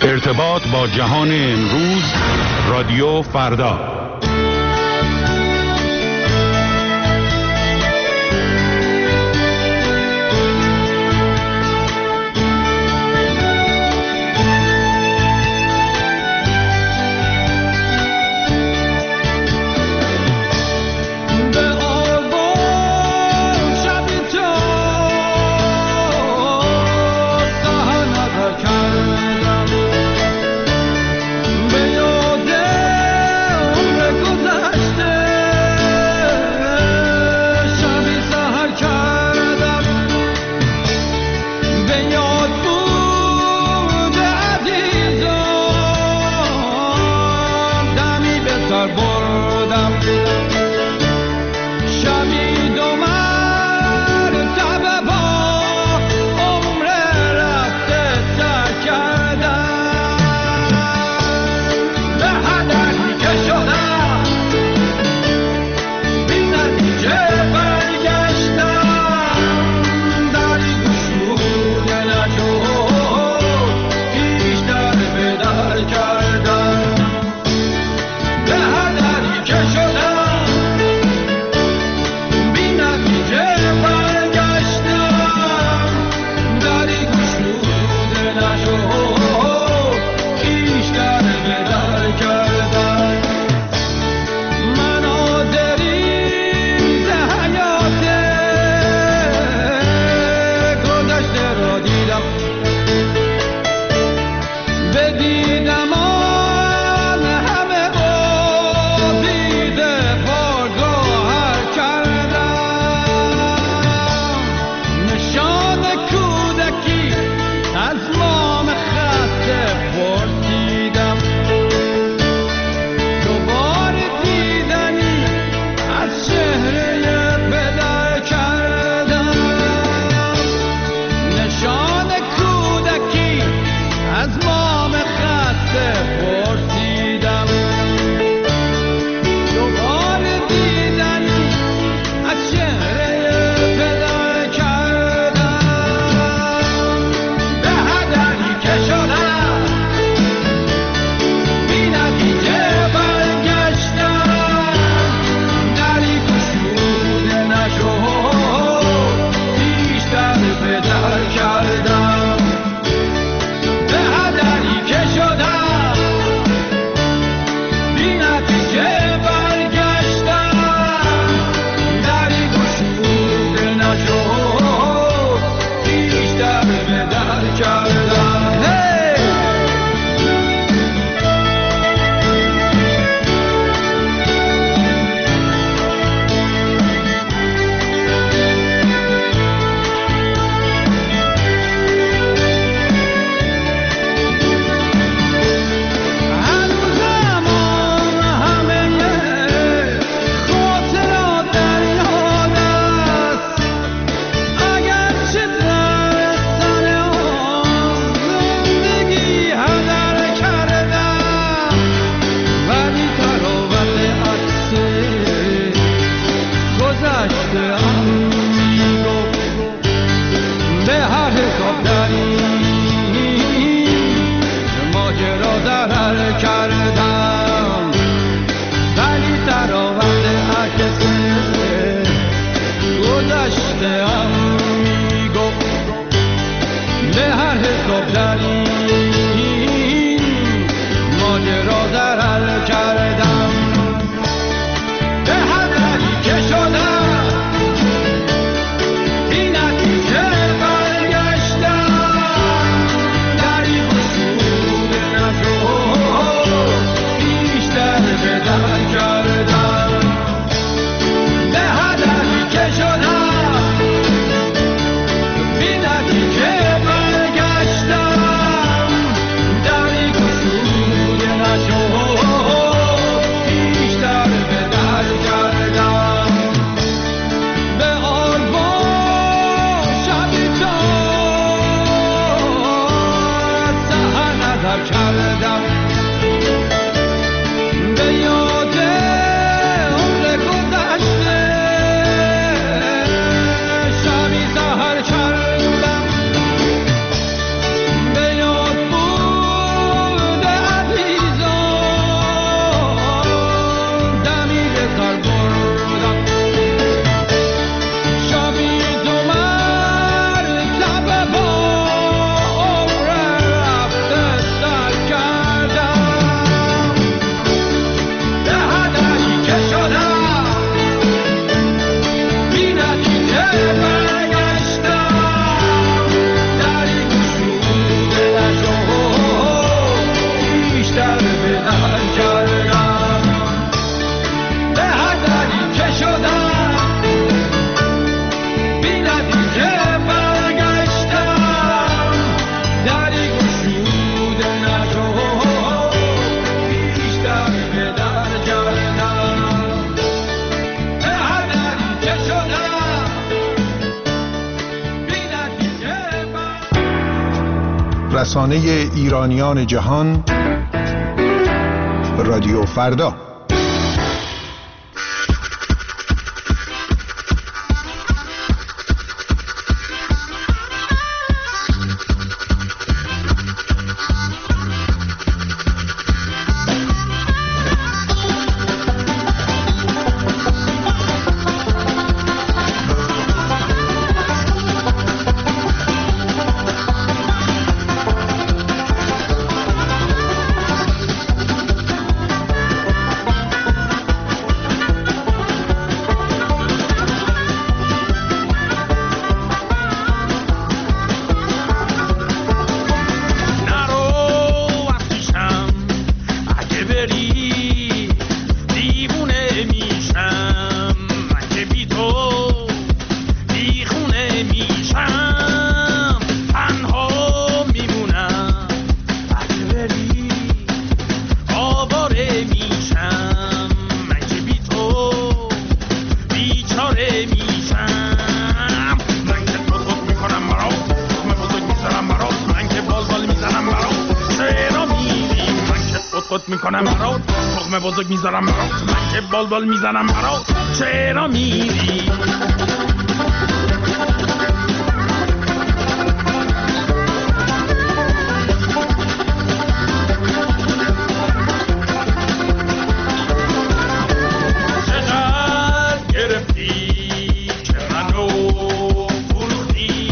ارتباط با جهان امروز، رادیو فردا. رسانه ایرانیان جهان، رادیو فردا. میکنم برات تخم بزرگ میذارم برات، من که بال میزنم برات، چرا میری؟ چقدر گرفتی که منو فروختی،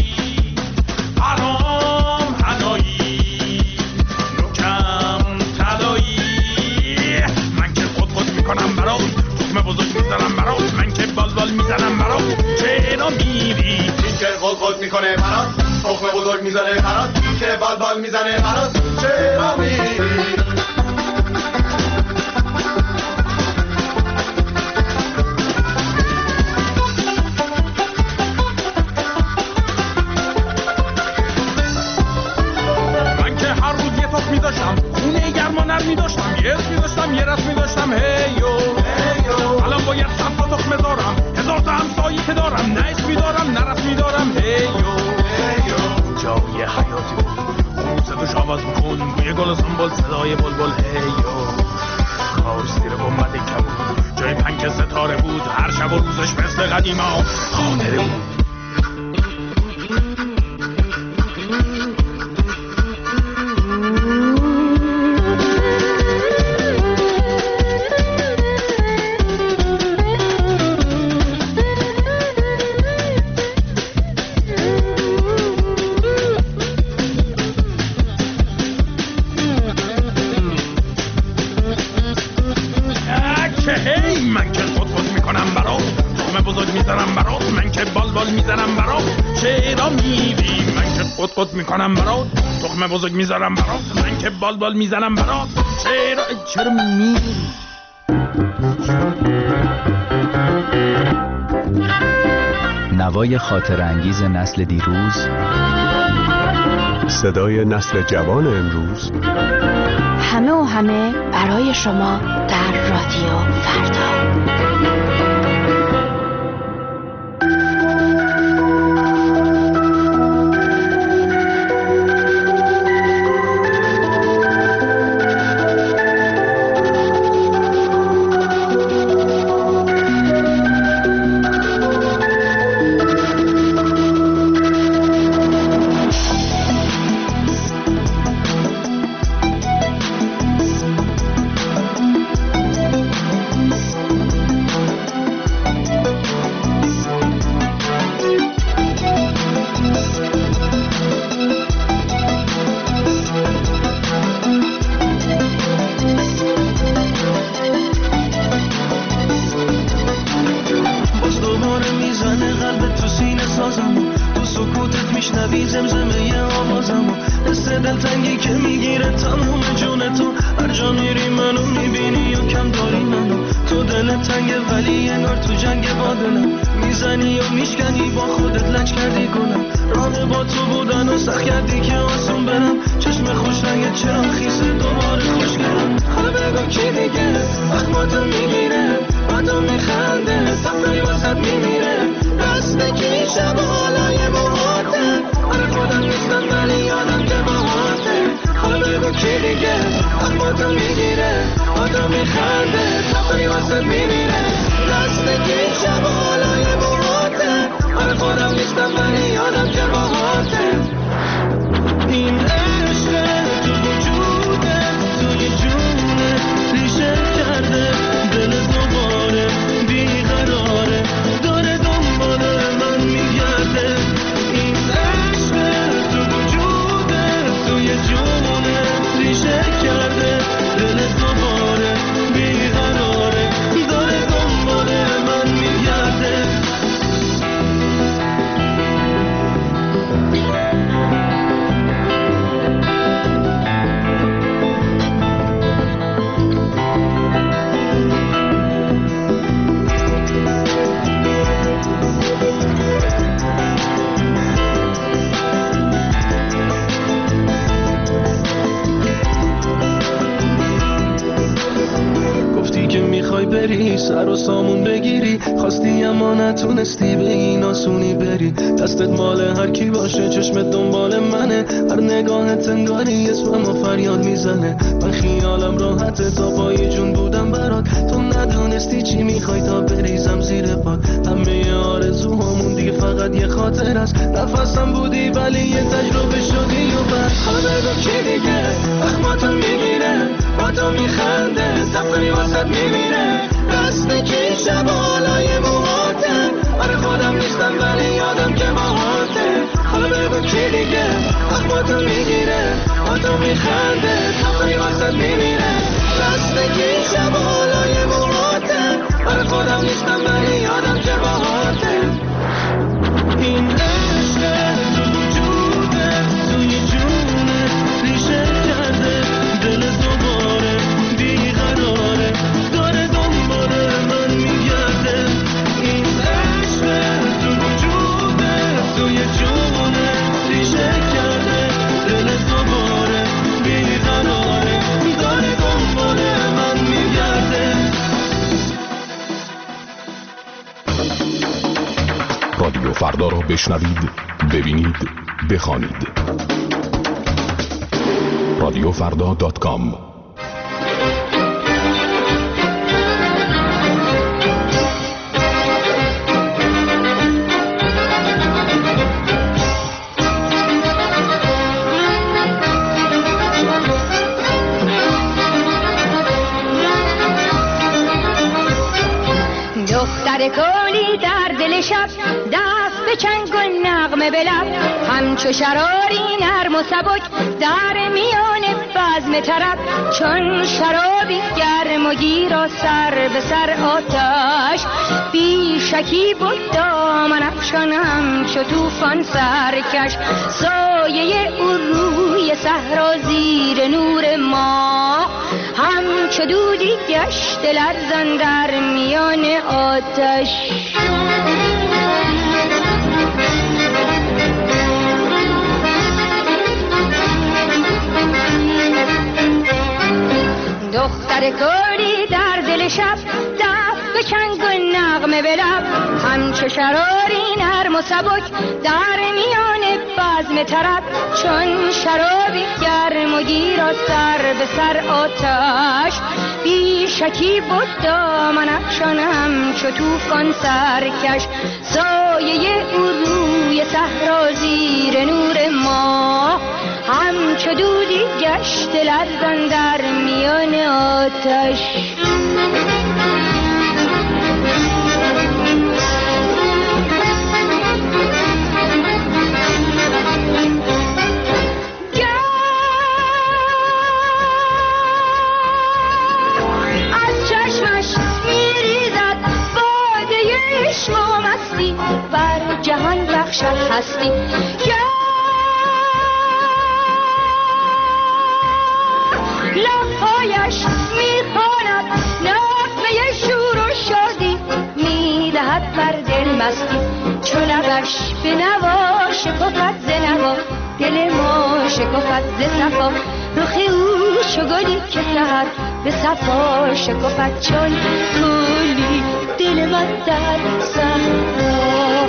حرام حنایی نوکم طلایی، من که خود میکنم برات تخم بزرگ میزنم برات، من که بال میزنم برات، چرا میری؟ این که خود میکنه برات تخم بزرگ میزنه برات، که بال میزنه برات، چرا میری؟ می‌داشتم خونه گرم و نرم می‌داشتم، یه اسم می‌داشتم یه رسم می‌داشتم، هیو الان باید صد تا تخم دارم، هزار تا همسایه که دارم، نه اسم می‌دارم نه رسم می‌دارم، هیو جای حیاتی بود خوب صداش آواز می‌خون، بوی گل سنبل صدای بلبل، هیو کاش زیر گنبد کبود جای پنک ستاره بود، هر شب و روزش مثل قدیما خاطره بود. من که خود میکنم برات تخم بزرگ میزنم برات، من که بال میزنم برات، چرا میری؟ من که خود میکنم برات تخم بزرگ میزنم برات، من که بال میزنم برات، چرا میری؟ نوای خاطر انگیز نسل دیروز، صدای نسل جوان امروز، همه و همه برای شما در رادیو فردا. میشنوی زمزمه آوازمو، حس دلتنگی که میگیره تموم جون تو، هر جا میری منو میبینی و کم داری منو، تو دلت تنگه ولی انگار تو جنگ با دلم، میزنی و میشکنی با خودت لج کردی گلم، راه با تو بودن و سخت کردی که آسون برم، چشم خوش رنگت چرا خیسه دوباره خوش گرم، حالا بگو کی دیگه وقت ما تو میگیره، بعدو میخنده صفحه واسد میمیره، دست کی شب و حالای موهاته، آره خودم نیستم ولی یادم که باهاته. کی دیگه اخماتو میگیره آدم میخنده تفری واسه میمیره دستگی شب آلای موهاته من خودم نیستم ولی یادم که باهاته این عشق تو وجوده توی جونه ریشه کرده دل دوباره بیقراره داره دنبال من میگرده این عشق تو وجوده توی جونه ریشه کرده دل دوباره بیقراره داره دنبال من میگرده بری سر و سامون بگیری خواستی اما نتونستی به این آسونی بری دستت مال هر کی باشه چشمت دنبال منه هر نگاهت انگاری اسمم و فریاد میزنه من خیالم راحته تا پای جون بودم برات تو ندونستی چی میخوای تا بریزم زیر پات همه آرزوهامون دیگه فقط یه خاطر است نفسم بودی ولی یه تجربه شدی و بس حالا بگو کی دیگه اخماتو میگیره با تو میخنده سفری واسد میمیره دستگی شب آلای موهاته من خودم نیستم ولی یادم که باهاته حالا بگو کی دیگه اخماتو میگیره با تو میخنده سفری واسد میمیره دستگی شب آلای موهاته من خودم نیستم ولی یادم که باهاته این عشق تو وجوده توی جونه ریشه کرده دل دوباره بیقراره داره دنبال من میگرده این عشق تو وجوده توی جونه ریشه کرده دل دوباره بیقراره داره دنبال من میگرده رادیو فردا را بشنوید، ببینید، بخوانید. رادیوفردا.com دختر کولی در دل شب دست به چنگ و نغمه به لب همچو شراری نرم و سبک در میان بزم طرب چون شرابی گرم و گیر و سر به سر آتش بی شکی بود دامن افشان همچو طوفان سرکش سایه او روی صحرا زیر نور ماه همچو دودی گشت لرزان در میان آتش دختر کولی در دل شب دست به چنگ و نغمه به لب همچو شراری نرم و سبک در میان بزم طرب چون شرابی گرم و گیر و سر به سر آتش بی شکی بود دامن افشان همچو طوفان سرکش سایه او روی صحرا زیر نور ماه همچو دودی گشت لرزان در میان آتش از چشمش میریزد باده عشق و مستی بر جهان بخشد هستی لبهایش میخواند نغمه شور و شادی میدهد بر دل مستی چو لبش به نوا شکفت ز نوا دل ما شکفت ز صفا رخ او چو گلی که سحر به صفا شکفت چون گلی دل من در صحرا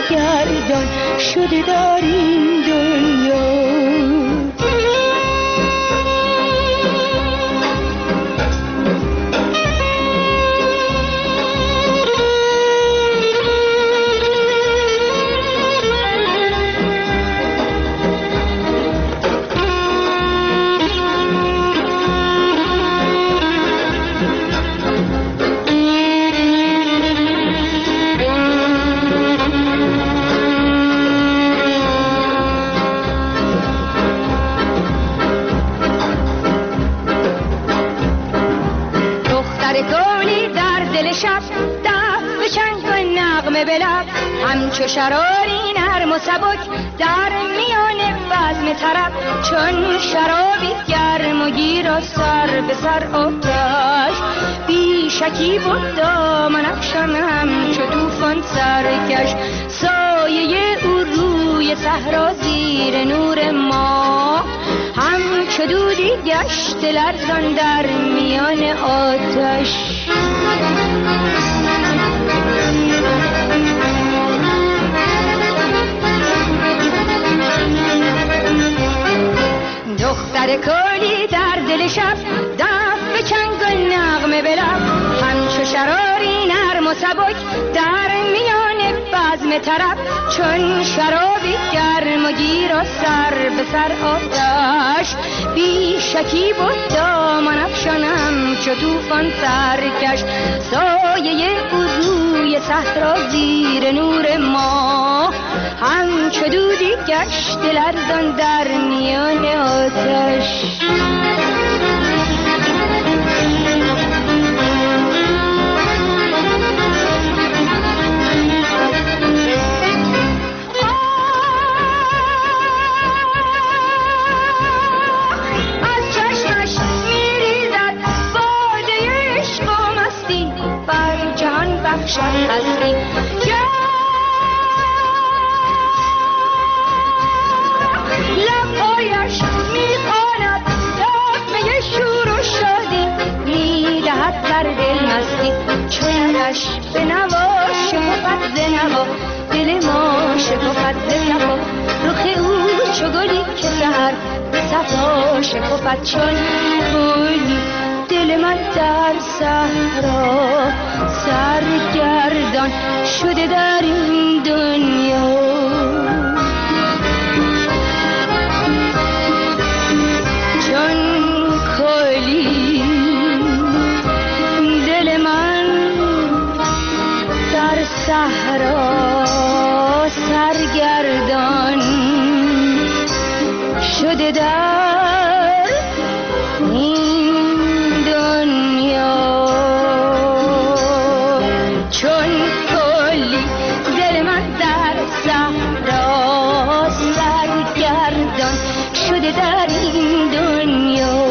سرگردان شده در این دنیا شب دف بچنگ و نغمه بلب همچو شراری نرم و سبک در میان بزم طرب چون شرابی گرم و گیر و سر به سر آتش بی شکی بود دامن افشانم چو طوفان سرکش سایه او روی صحرا زیر نور ما همچو دودی گشت لرزان در میان آتش دختر کلی در دل شب دف بچنگ و نغمه بلب همچو شراری نرم و سبک در میان بزم طرب چون شرابی گرم و گیر و سر به سر آتش بی شکی بود دامن افشانم چو طوفان سرکش سایه او روی صحرا زیر نور ما همچو دودی گشت لرزان در میان آتش هستی لبهایش میخواند دفمه شور و شادی میدهد در دل مستی چونش به نوا شکفت ز نوا دل ما شکفت ز صفا رخ او چو گلی که سحر به صفا شکفت چون گلی دل من در صحرا سرگردان شده در این دنیا چون کلی دل من در صحرا سرگردان شده در این دنیا چون کلی دل من در صحرا سرگردان شده در این دنیا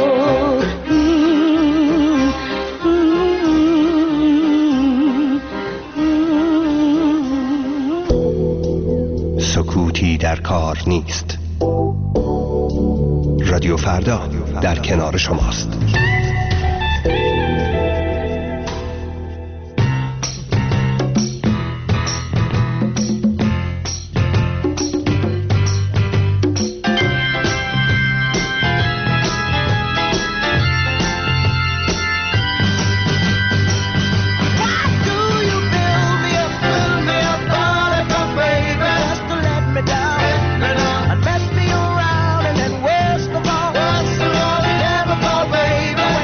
سکوتی در کار نیست. رادیو فردا در کنار شماست. Baby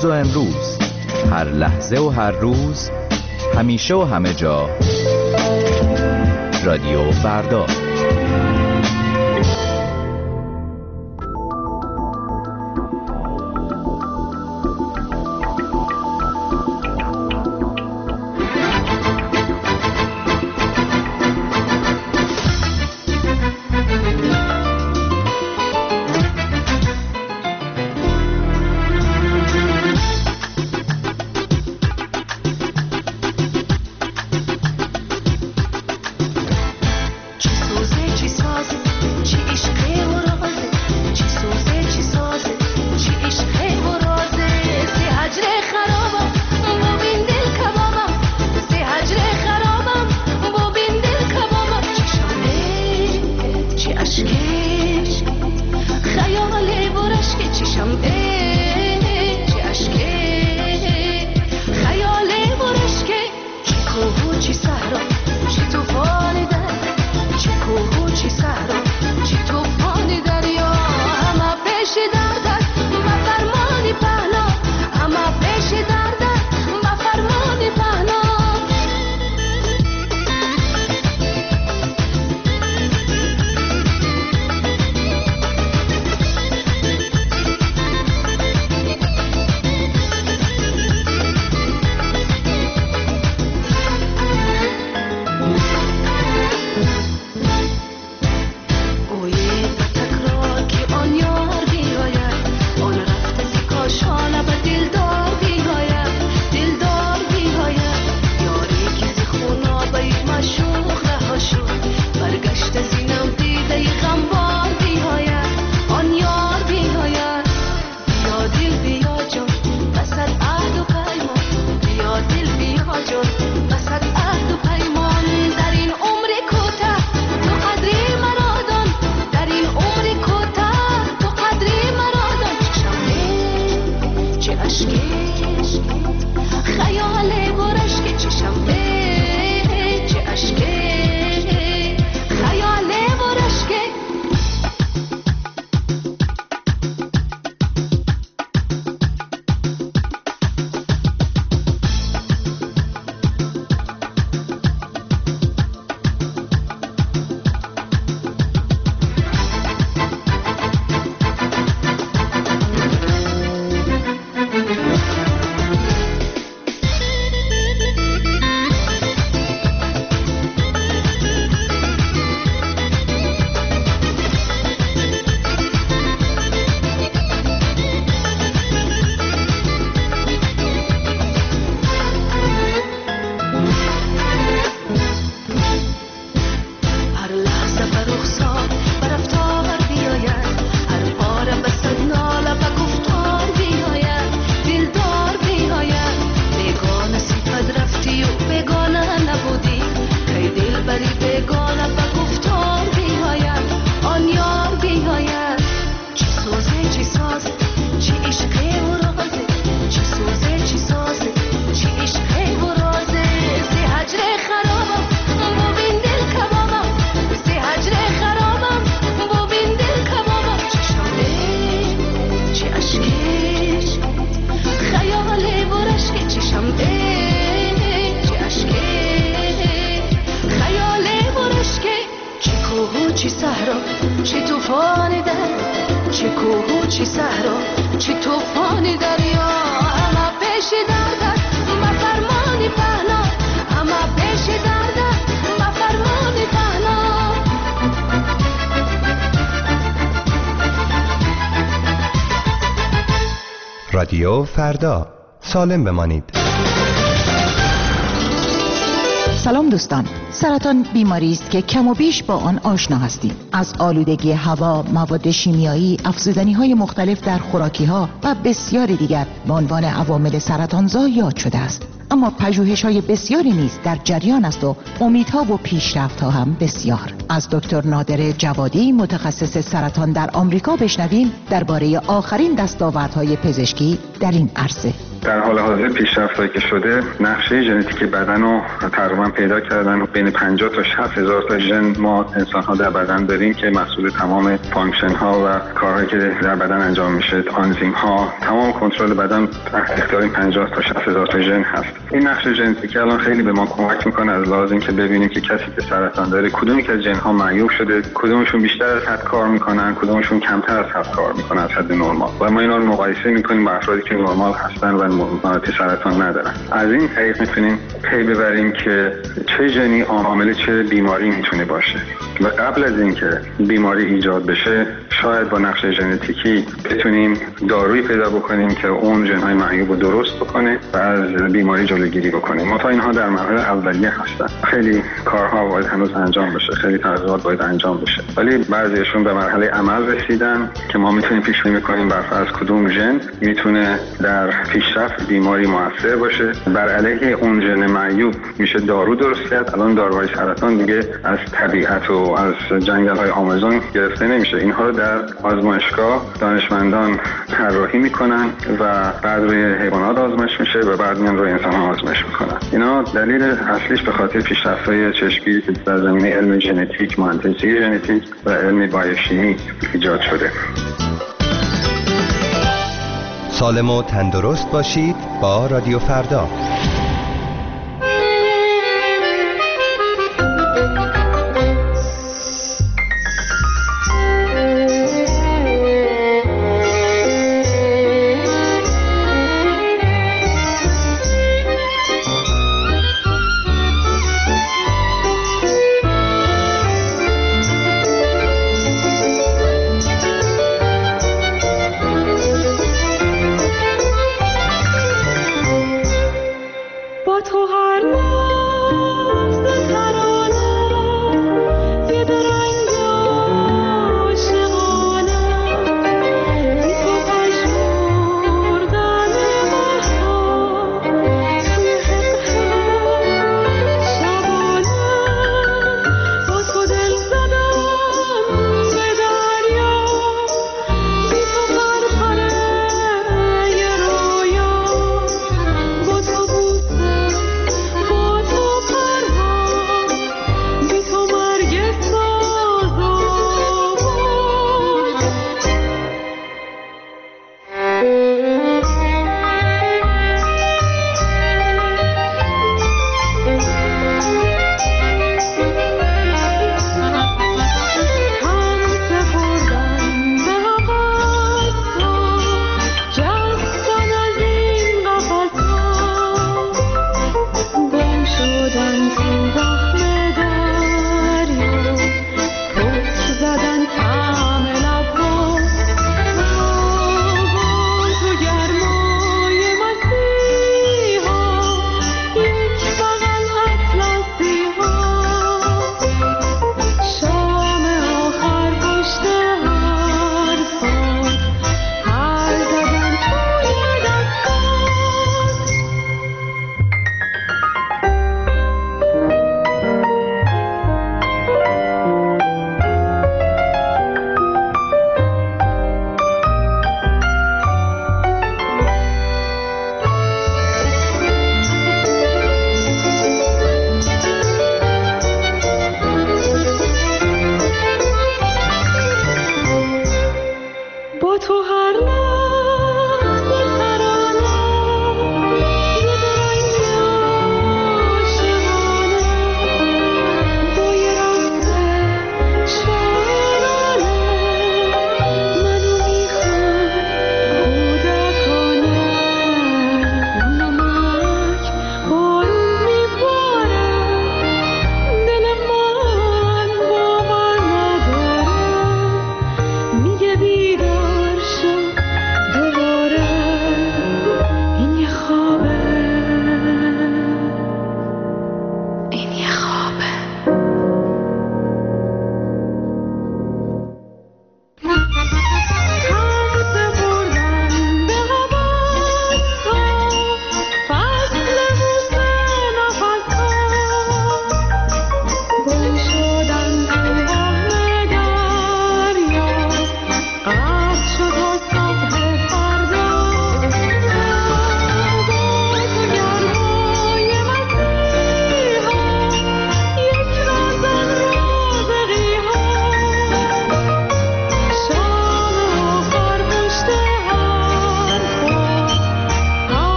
دیروز و امروز، هر لحظه و هر روز، همیشه و همه جا. رادیو فردا. رادیو فردا. سالم بمانید. سلام دوستان. سرطان بیماری است که کم و بیش با آن آشنا هستیم. از آلودگی هوا، مواد شیمیایی، افزودنی‌های مختلف در خوراکی‌ها و بسیاری دیگر به عنوان عوامل سرطانزا یاد شده است. اما پژوهش‌های بسیاری نیز در جریان است و امیدها و پیشرفت‌ها هم بسیار. از دکتر نادر جوادی، متخصص سرطان در آمریکا، بشنویم درباره آخرین دستاوردهای پزشکی در این عرصه. در حال حاضر پیشرفت‌هایی که شده نقشه ژنتیک بدن رو تقریبا پیدا کردن. بین 50 تا 60 هزار تا ژن ما انسان‌ها در بدن داریم که مسئول تمام فانکشن‌ها و کارهایی که در بدن انجام میشه، آنزیم‌ها، تمام کنترل بدن تحت اختیار 50 تا 60 هزار تا ژن هست. این نقشه ژنتیکی الان خیلی به ما کمک میکنه از لحاظ اینکه ببینیم که کسی که سرطان داره کدومی که از ژن‌ها معیوب شده، کدومشون بیشتر از حد کار میکنن، کدومشون کمتر از حد کار میکنن، از حد نرمال. و ما اینا رو مقایسه میکنیم با افرادی که نرمال هستن و مورد سرطان ندارن. از این طریق میتونیم پی ببریم که چه ژنی عامل چه بیماری میتونه باشه و قبل از اینکه بیماری ایجاد بشه شاید با نقشه ژنتیکی بتونیم دارویی پیدا بکنیم که اون ژن‌های معیوب رو درست بکنه و از بیماری جلوگیری بکنه. ما تا اینها در مرحله اولیه هستن. خیلی کارها باید هنوز انجام بشه، خیلی تحقیقات باید انجام بشه، ولی بعضیشون به مرحله عمل رسیدن که ما میتونیم پیش بینی کنیم بر فرض کدوم ژن میتونه در پیشرفت بیماری موثر باشه. بر علیه اون ژن معیوب میشه دارو درست کرد. الان داروهای سرطان دیگه از طبیعت و از جنگل‌های آمازون گرفته نمیشه. اینها رو در آزمایشگاه دانشمندان طراحی میکنن و بعد روی حیوانات آزمایش میشه و بعد میان روی انسان‌ها آزمایش میکنن. اینا دلیل اصلیش به خاطر پیشرفت‌های چشمگیری که در زمینه علم ژنتیک، مهندسی ژنتیک و علم بیوشیمی ایجاد شده. سالم و تندرست باشید با رادیو فردا.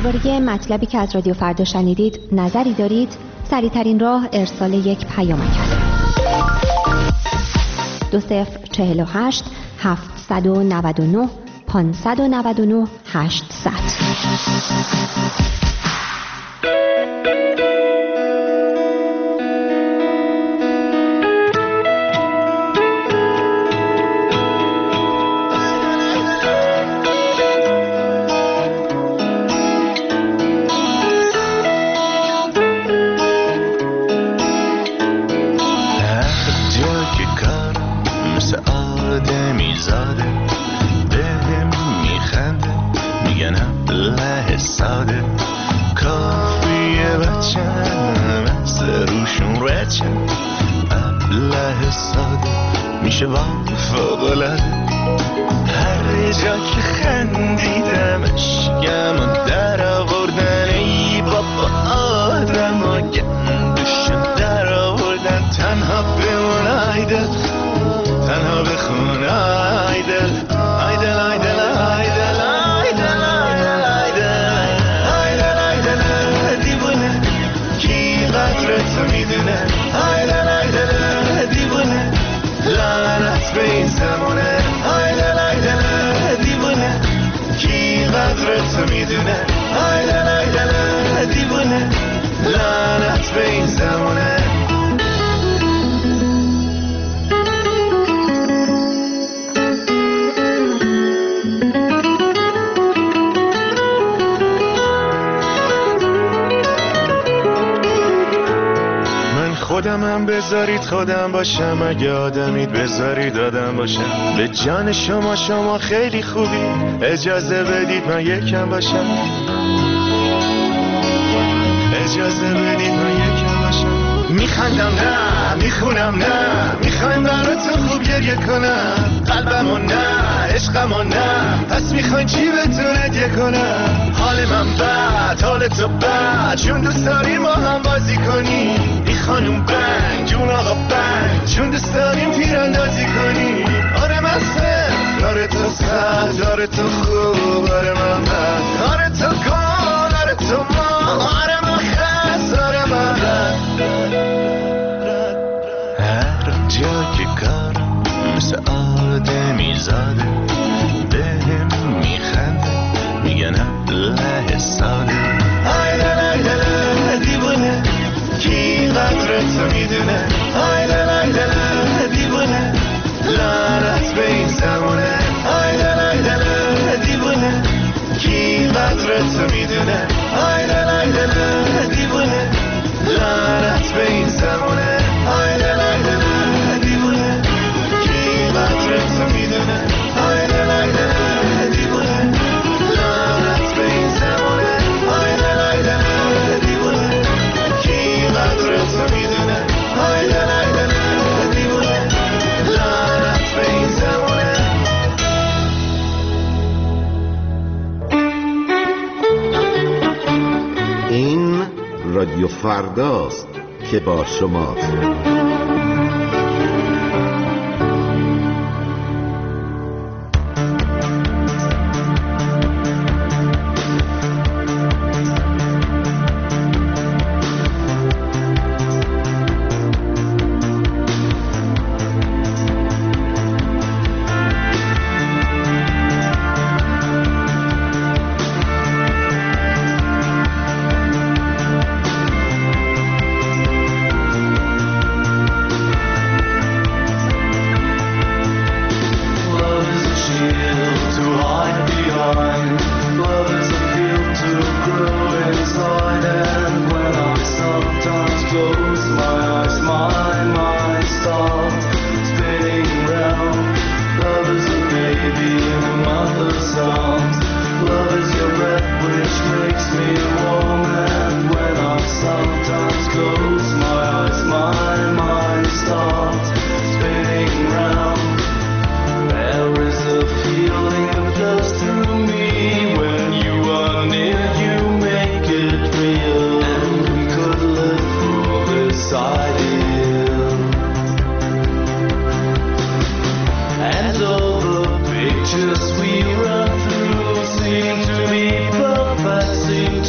درباره مطلبی که از رادیو فردا شنیدید نظری دارید؟ سریع‌ترین راه ارسال یک پیامک است. 2048 799 599 800. میشه با فوق‌العاده هر جا که خندیدمش گمون در آوردن ای بابا آدم ها گندشون در آوردن تنها بمون آیدل تنها بخون آیدل آیدل آیدل آیدل آیدل آیدل آیدل آیدل دیوونه کی قدرتو میدونه آیدل آیدل دیوونه لعنت به این زمونه آیدل آیدل دیوونه کی قدرتو میدونه آیدل آیدل دیوونه لعنت به این زمونه. خودمم بذارید خودم باشم، اگه آدمید بذارید آدم باشم. به جان شما شما خیلی خوبی، اجازه بدید من یکم باشم، اجازه بدید من یکم باشم. میخندم نه میخونم نه، میخوایم براتون خوب گریه کنم، قلبمو نه عشقمو نه، پس میخواین چی بهتون هدیه کنم؟ حال من بد حال تو بد، چون دوست داریم ما هم بازی کنیم. ای خانوم بنگ جون آقا بنگ، چون دوست داریم تیراندازی کنیم. آره من سر آره تو سر آره تو خوب آره من بد آره تو کن آره تو ما آره من خست آره من هر جا که کارم مثل آدمی زاده، بهم میخنده میگن ابله ساده. آیدل آیدل دیوونه کی قدرتو میدونه، آیدل آیدل دیوونه لعنت به این زمونه. آیدل آیدل دیوونه کی قدرتو میدونه، آیدل آیدل دیوونه لعنت به این زمونه. آیدل آیدل دیوونه کی قدرتو میدونه، آیدل آیدل دیوونه لعنت به این زمونه. آیدل آیدل دیوونه کی قدرتو میدونه، آیدل آیدل دیوونه لعنت به این زمونه. این رادیو فرداست که با شماست. Just we run through seem to be perfect, seem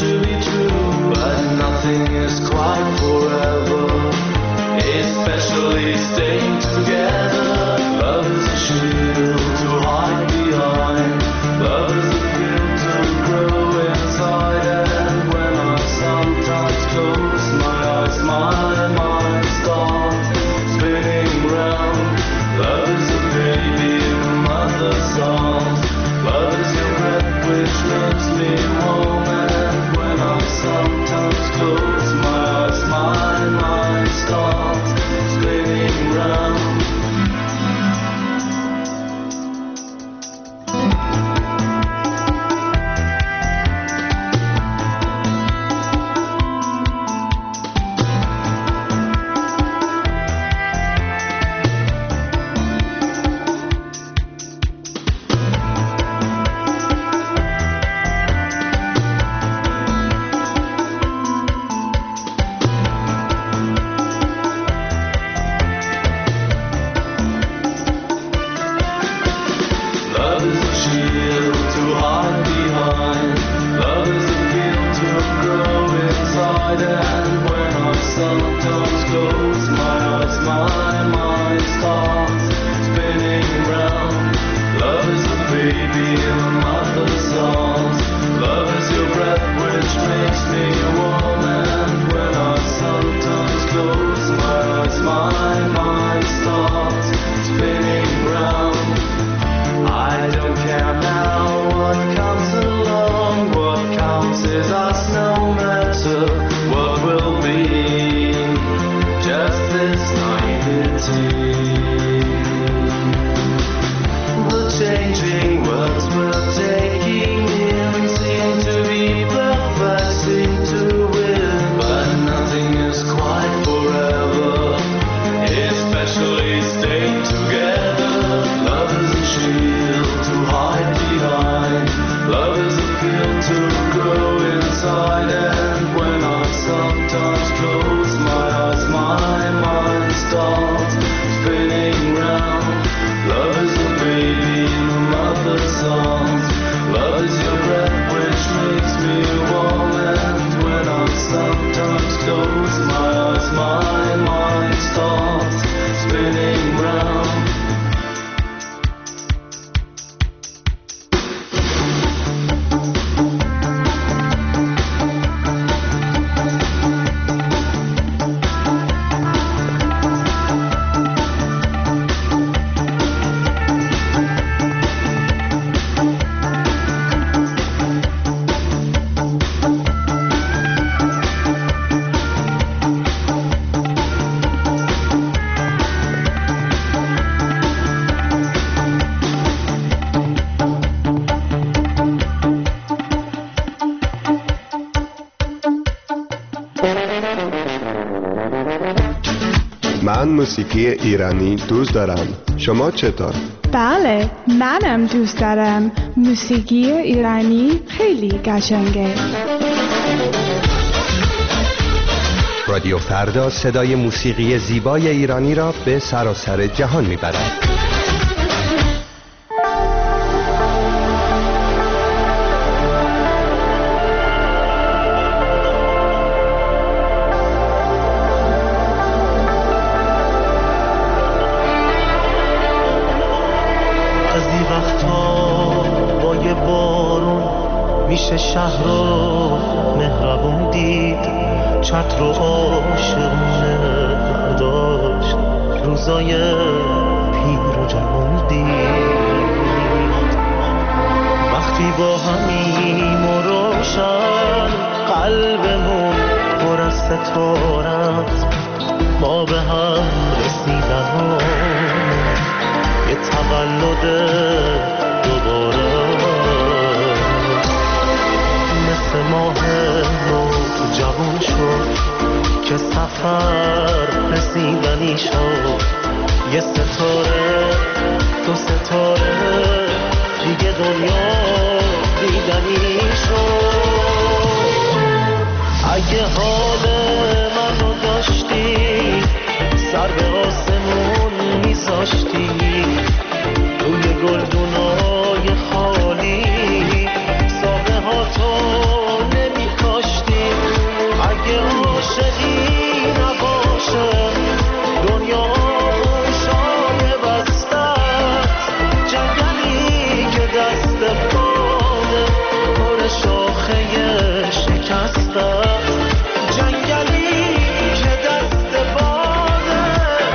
starts spinning round. من موسیقی ایرانی دوست دارم. شما چطور؟ بله، منم دوست دارم. موسیقی ایرانی خیلی قشنگه. رادیو فردا صدای موسیقی زیبای ایرانی را به سراسر جهان میبرد. شهر رو مهربون دید، چتر و عاشقونه برداشت، روزای پیر و جوان دید. وقتی با همیم و روشن قلبمون پر از ستارت، ما به هم رسیدن یه تولد دوباره مثل ماه نو جوان شد که سفر رسیدنی شد. یه ستاره دو ستاره دیگه دنیا دیدنی شد. اگه حال منو داشتی سر به آسمون میذاشتی، روی گلدونای خالی ساقه ها تو نمی کاشتی. اگه عاشقی نباشه دنیا شای بستت، جنگلی که دست باده پر شاخه شکستت، جنگلی که دست باده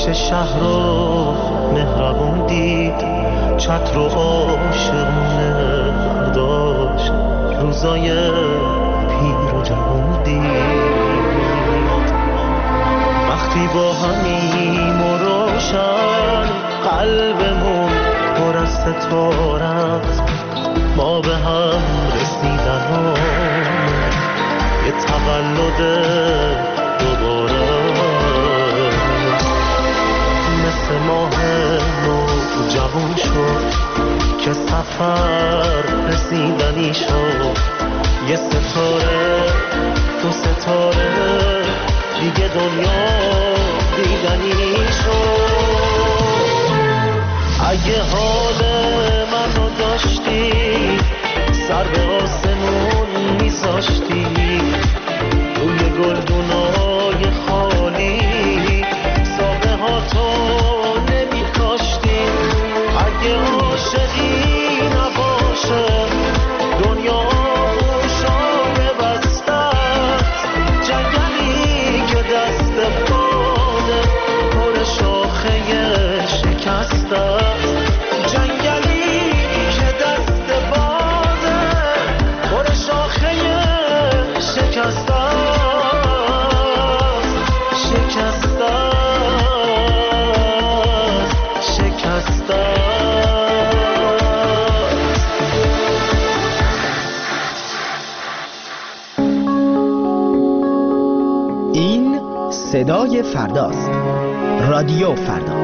پیش شهر رو مهربون دید، چتر و عاشقونه برداشت، روزای پیر و جوون دید. وقتی با همیم و روشن قلبمون پر از ستاره است، ما به هم رسیدن و یه تولد دوباره مثل ماه نو جوون شد که سفر رسیدنی شد. یه ستاره دو ستاره دیگه دنیا دیدنی شد. اگه حال منو داشتی سر به آسمون میذاشتی، روی گلدونای خالی ساقه ها تو نمیکاشتی. اگه عاشقی نباشه دنیا گوشای بستت، جنگلی که دست باده پر شاخه شکسته، جنگلی که دست باده پر شاخه شکسته شکسته شکسته. این صدای فرداست. رادیو فردا.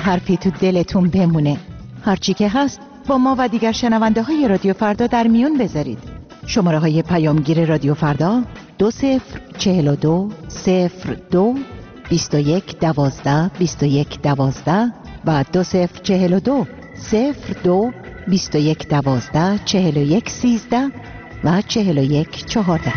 حرفی تو دلتون بمونه. هرچی که هست با ما و دیگر شنونده های رادیو فردا در میون بذارید. شماره های پیامگیر رادیو فردا 2042 02 21 12 21 12 و 2042 02 21 12 41 13 و 41 14.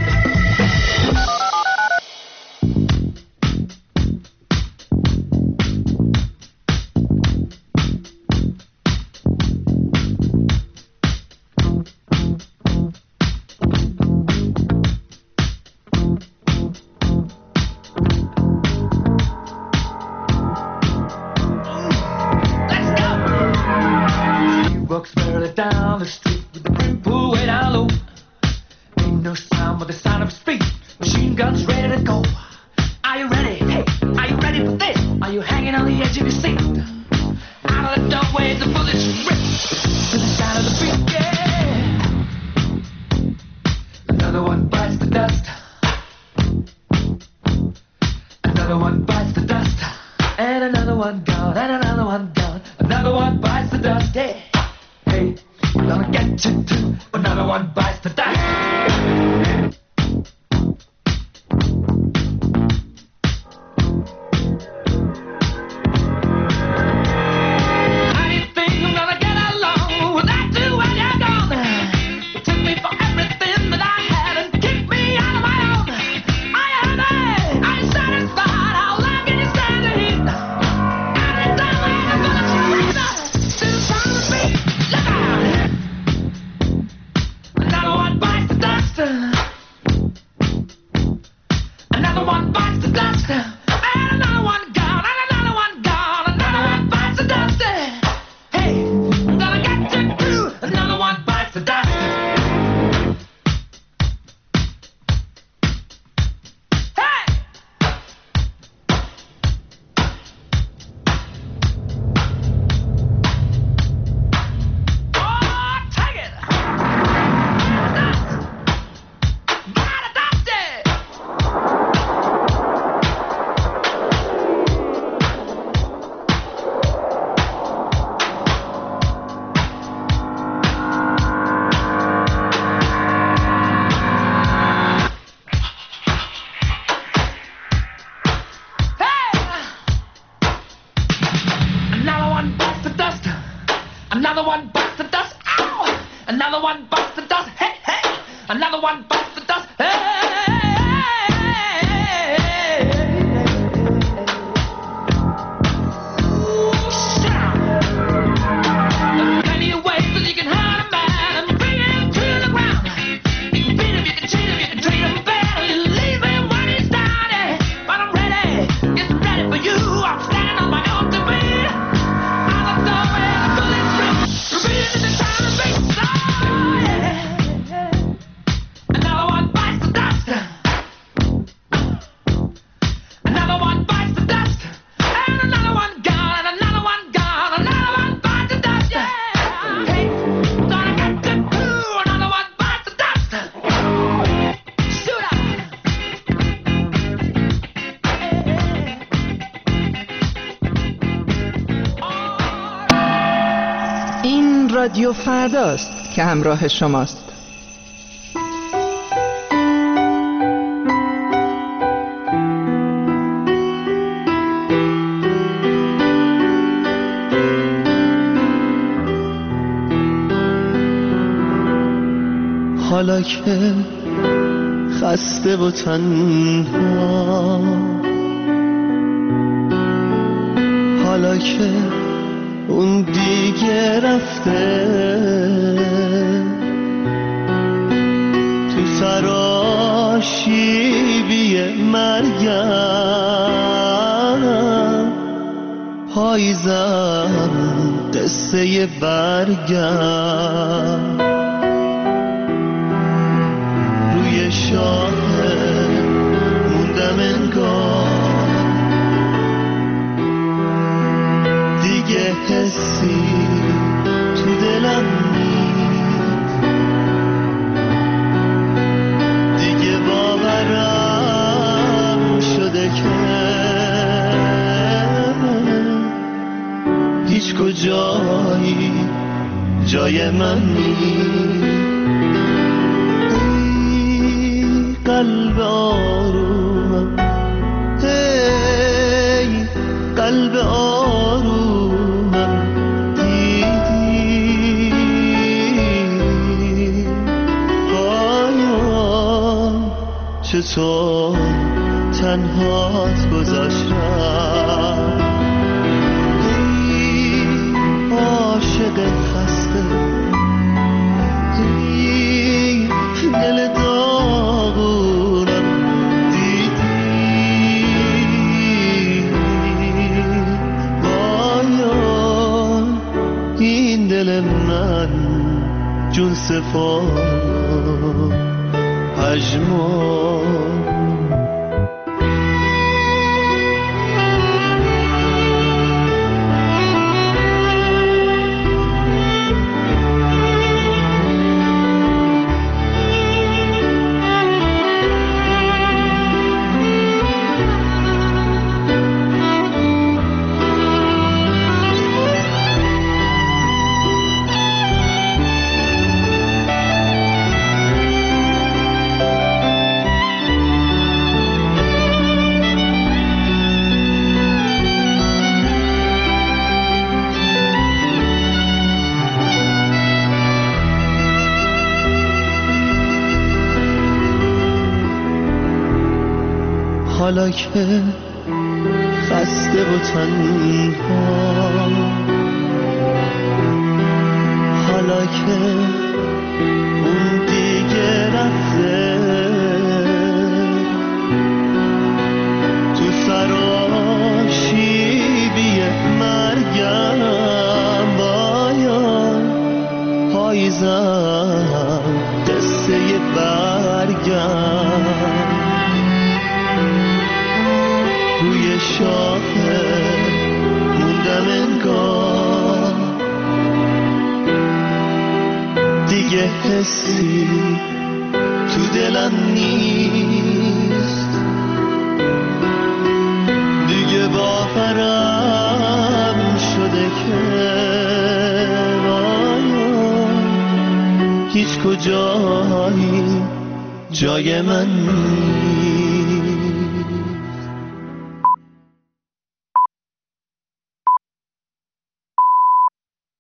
رادیو فرداست که همراه شماست. حالا که خسته و تنها، حالا که اون دیگه رفته، تو سراشیبی مرگم، پاییزم قصه برگم، روی شاهد موندم انگار، دیگه حسی تو دلم نیست، دیگه باورم شده که کجایی جای من ای قلب آرومم ای قلب آرومم دیدی پایان چطور تنهات گذاشتم ای عاشق خسته ای دل داغونم دیدی پایان این دل من جون سفار پژمان حالا که خسته و تنها حالا که اون دیگه رفته تو سراشیبی مرگم باید پاییزم قصه برگم روی شاخه موندم انگار دیگه حسی تو دلم نیست دیگه باورم شده که هیچ کجایی جای من نیست